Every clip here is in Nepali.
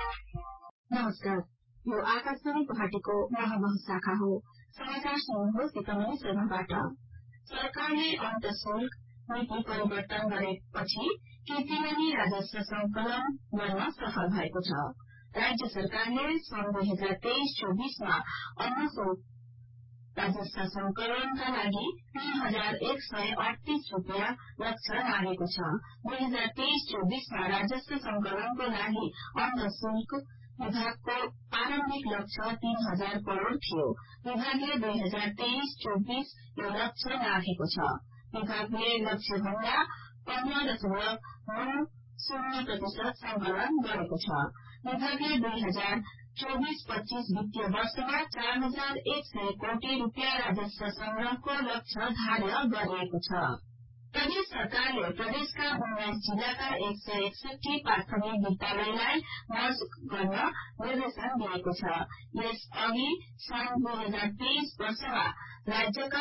नमस्कार, यो आकाशवाणी गुवाहाटीको महामह शाखा हो। समाचार सुन्नुहोस् इकोनोमी सेवाबाट। सरकारले अन्तःशुल्क नीति परिवर्तन गरेपछि किर्तिमानी राजस्व संकलन गर्न सफल भएको छ। राज्य सरकारले सन् 2023-24 अन्न शुल्क राजस्व संकलनका लागि 3,138 रूपियाँ लक्ष्य राखेको छ। 2023-24 राजस्व संकलनको लागि अन्न शुल्क विभागको प्रारम्भिक लक्ष्य 3,000 करोड़ थियो। विभागले 2023-24 यो लक्ष्य राखेको छ। विभागले लक्ष्य भन्दा 15.90% संकलन गरेको छ। विभागले 2024-25 वित्तीय वर्षमा 4,100 कोटी रूपियाँ राजस्व संग्रहको लक्ष्य धार्य गरिएको छ। प्रदेश सरकारले प्रदेशका 19 जिल्लाका 161 प्राथमिक विद्यालयलाई मर्ज गर्न निर्देशन दिएको छ। यस अघि सन् 2023 वर्षमा राज्यका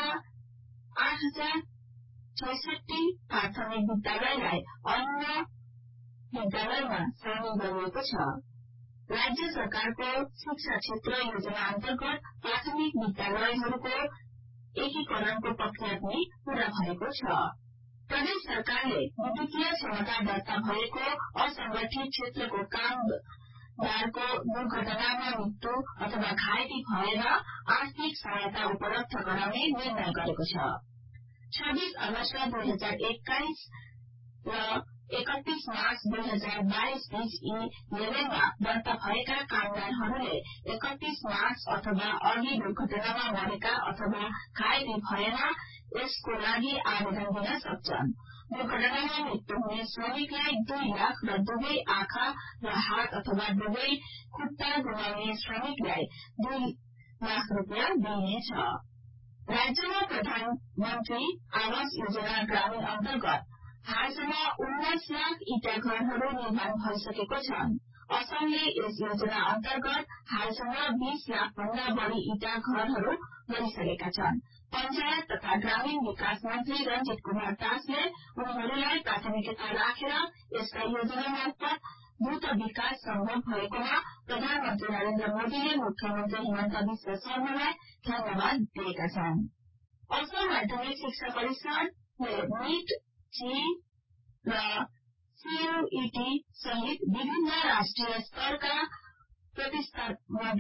8,066 प्राथमिक विद्यालयलाई अन्य विद्यालयमा सामेल गरिएको छ। राज्य सरकारको शिक्षा क्षेत्र योजना अन्तर्गत प्राथमिक विद्यालयहरूको एकीकरणको प्रक्रिया पनि पूरा भएको छ। प्रदेश सरकारले विद्युतीय क्षमता दर्ता भएको असंगठित क्षेत्रको कामदारको दुर्घटनामा मृत्यु अथवा घाइते भएर आर्थिक सहायता उपलब्ध गराउने निर्णय गरेको छ। 26 अगस्त 2021 र 31 मार्च 2022 बीच यी लेभलमा दर्ता भएका कामदारहरूले 31 मार्च अथवा अघि दुर्घटनामा मरेका अथवा घाइते भएर यसको लागि आवेदन दिन सक्छन्। दुर्घटनामा मृत्यु हुने श्रमिकलाई 2 लाख र दुवै आँखा र हात अथवा दुवै खुट्टा गुमाउने श्रमिकलाई 2 लाख रूपियाँ दिइनेछ। राज्यमा प्रधानमन्त्री आवास योजना ग्रामीण अन्तर्गत हालसम्म 19 लाख इटा घरहरू निर्माण भइसकेको छन्। असमले यस योजना अन्तर्गत हालसम्म 20 लाख भन्दा बढ़ी इटा घरहरू गरिसकेका छन्। पञ्चायत तथा ग्रामीण विकास मन्त्री रञ्जित कुमार दासले उनीहरूलाई प्राथमिकता राखेर यसका योजना मार्फत द्रुत विकास सम्भव भएकोमा प्रधानमन्त्री नरेन्द्र मोदीले मुख्यमन्त्री हिमन्त विश्व शर्मालाई धन्यवाद दिएका छन्। असम माध्यमिक शिक्षा परिषदले नीट, जेईई र सीयूईटी सहित विभिन्न राष्ट्रिय स्तरका प्रतिस्पर्धात्मक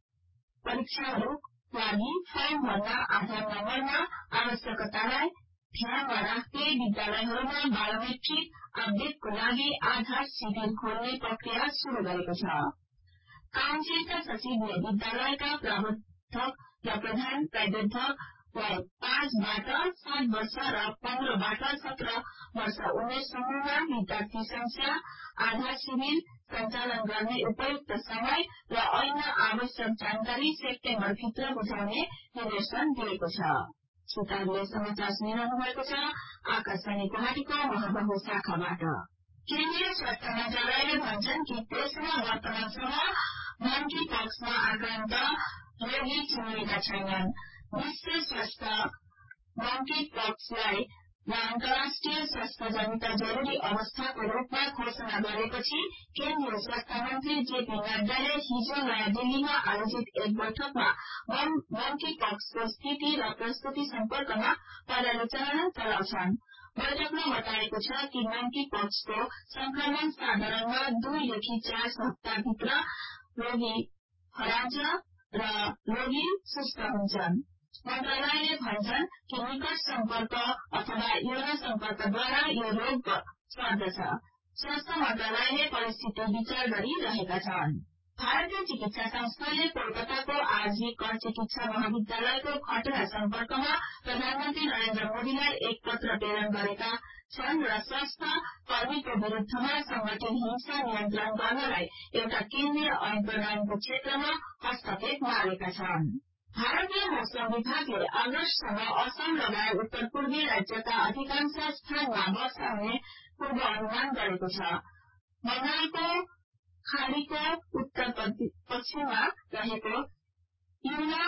परीक्षाहरू लागि फर्म भर्न आधार नम्बरमा आवश्यकतालाई ध्यानमा राख्दै विद्यालयहरूमा बायोमेट्रिक अपडेटको लागि आधार शिविर खोल्ने प्रक्रिया शुरू गरेको छ। काउन्सिलका सचिवले विद्यालयका प्रबन्धक र प्रधान प्राध्यापकलाई 5 बाट 7 वर्ष र 15 बाट 17 वर्ष उमेर समूहमा विद्यार्थी संख्या, आधार शिविर सञ्चालन गर्ने उपयुक्त समय र अन्य आवश्यक जानकारी सेप्टेम्बर भित्र बुझाउने निर्देशन दिएको छ। श्रोताहरूले समाचार सुनिरहनु भएको छ आकाशवाणी गुवाहाटीको महाबाहु शाखाबाट। केन्द्रीय स्वास्थ्य मन्त्रालयले भन्छन् कि देशमा वर्तमानसम्म मंकी पक्समा आक्रान्त रोगी चिनिएका छैनन्। विश्व स्वास्थ्य मंकी पक्सलाई अन्तर्राष्ट्रिय स्वास्थ्यजनित जरूरी अवस्थाको रूपमा घोषणा गरेपछि केन्द्रीय स्वास्थ्य मन्त्री जेपी नड्डाले हिजो नयाँ दिल्लीमा आयोजित एक बैठकमा मंकी पक्सको स्थिति र प्रस्तुति सम्पर्कमा पर्यालोचना चलाउँछन्। बैठकमा बताएको छ कि मंकी पक्सको संक्रमण साधारणमा 2 देखि 4 सप्ताहभित्र रोगी हराउँछ र रोगी सुस्त हुन्छन्। मन्त्रालयले भन्छन् कि निकट सम्पर्क अथवा यौन सम्पर्कद्वारा यो रोग सर्दछ। स्वास्थ्य मन्त्रालयले परिस्थिति विचार गरिरहेका छन्। भारतीय चिकित्सा संस्थानले कोलकाताको आरजी कर चिकित्सा महाविद्यालयको घटना सम्पर्कमा प्रधानमन्त्री नरेन्द्र मोदीलाई एक पत्र प्रेरण गरेका छन् र स्वास्थ्य कर्मीको विरूद्धमा संगठित हिंसा नियन्त्रण गर्नलाई एउटा केन्द्रीय ऐन प्रणयनको क्षेत्रमा हस्तक्षेप मागेका छन्। भारतीय मौसम विभागले अगस्तसम्म असम लगायत उत्तर पूर्वी राज्यका अधिकांश स्थानमा वर्षा हुने पूर्वानुमान गरेको छ। बंगालको खाड़ीको उत्तर पश्चिममा रहेको युना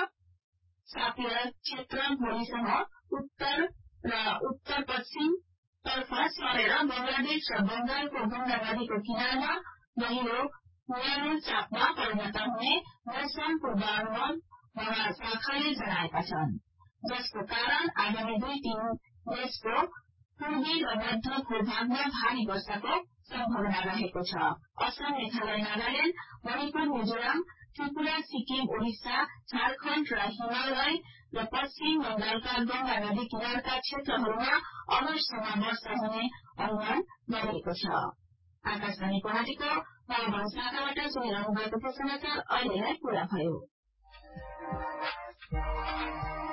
सापिया क्षेत्र भोलिसम्म उत्तर र उत्तर पश्चिम तर्फ सरेर बंगलादेश र बंगालको गंगा नदीको किनारमा गहिरो नियमित चापमा परिणत हुने मौसम पूर्वानुमान महाशाखाले जनाएका छन्, जसको कारण आगामी 2-3 देशको पूर्वी र मध्य भूभागमा भारी वर्षाको सम्भावना रहेको छ। असम, मेघालय, नागाल्याण्ड, मणिपुर, मिजोराम, त्रिपुरा, सिक्किम, ओडिसा, झारखण्ड र हिमालय र पश्चिम बंगालका गंगा नदी किनारका क्षेत्रहरूमा अगस्तसम्म वर्षा हुने अनुमान गरिएको छ। आकाशवाणी गुवाहाटीको मधुबन शाखाबाट सुनिरहनु भएको समाचार अहिलेलाई पूरा भयो।